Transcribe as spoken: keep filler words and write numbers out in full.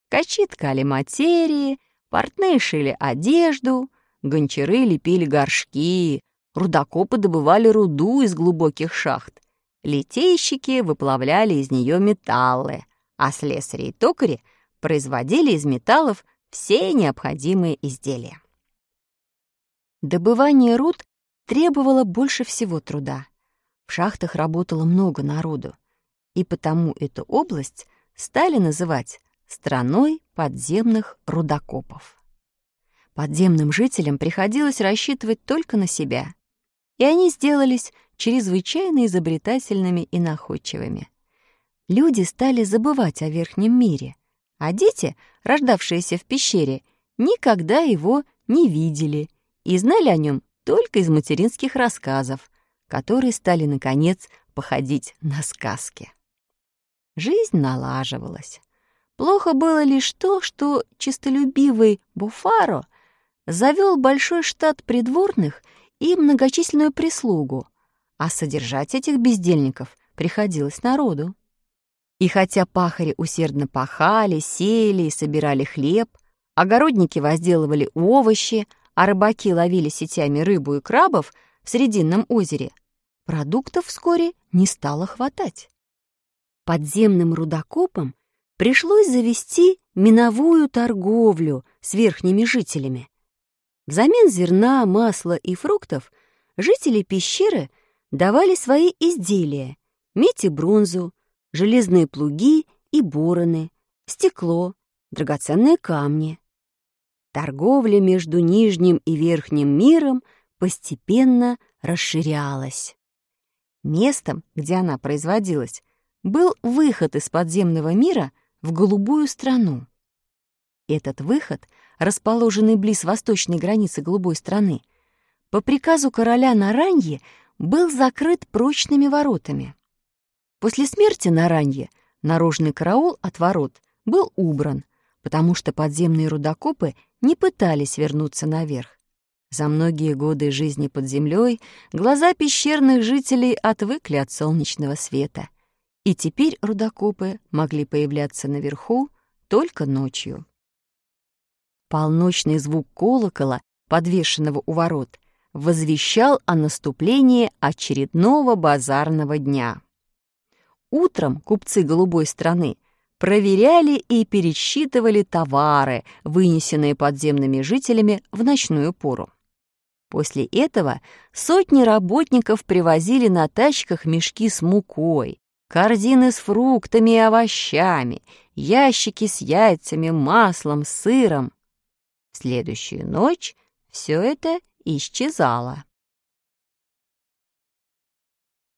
Ткачи ткали материи, портные шили одежду, гончары лепили горшки, рудокопы добывали руду из глубоких шахт, литейщики выплавляли из нее металлы, а слесари и токари производили из металлов все необходимые изделия. Добывание руд требовало больше всего труда. В шахтах работало много народу, и потому эту область стали называть страной подземных рудокопов. Подземным жителям приходилось рассчитывать только на себя, и они сделались чрезвычайно изобретательными и находчивыми. Люди стали забывать о верхнем мире, а дети, рождавшиеся в пещере, никогда его не видели и знали о нем только из материнских рассказов, которые стали, наконец, походить на сказки. Жизнь налаживалась. Плохо было лишь то, что честолюбивый Буфаро завел большой штат придворных и многочисленную прислугу, а содержать этих бездельников приходилось народу. И хотя пахари усердно пахали, сеяли и собирали хлеб, огородники возделывали овощи, а рыбаки ловили сетями рыбу и крабов в Срединном озере, продуктов вскоре не стало хватать. Подземным рудокопам пришлось завести миновую торговлю с верхними жителями. Взамен зерна, масла и фруктов жители пещеры давали свои изделия — медь и бронзу, железные плуги и бороны, стекло, драгоценные камни. Торговля между нижним и верхним миром постепенно расширялась. Местом, где она производилась, был выход из подземного мира в голубую страну. Этот выход, расположенный близ восточной границы голубой страны, по приказу короля Нараньи был закрыт прочными воротами. После смерти Нараньи наружный караул от ворот был убран, потому что подземные рудокопы не пытались вернуться наверх. За многие годы жизни под землей глаза пещерных жителей отвыкли от солнечного света, и теперь рудокопы могли появляться наверху только ночью. Полночный звук колокола, подвешенного у ворот, возвещал о наступлении очередного базарного дня. Утром купцы голубой страны проверяли и пересчитывали товары, вынесенные подземными жителями в ночную пору. После этого сотни работников привозили на тачках мешки с мукой, корзины с фруктами и овощами, ящики с яйцами, маслом, сыром. В следующую ночь все это исчезало.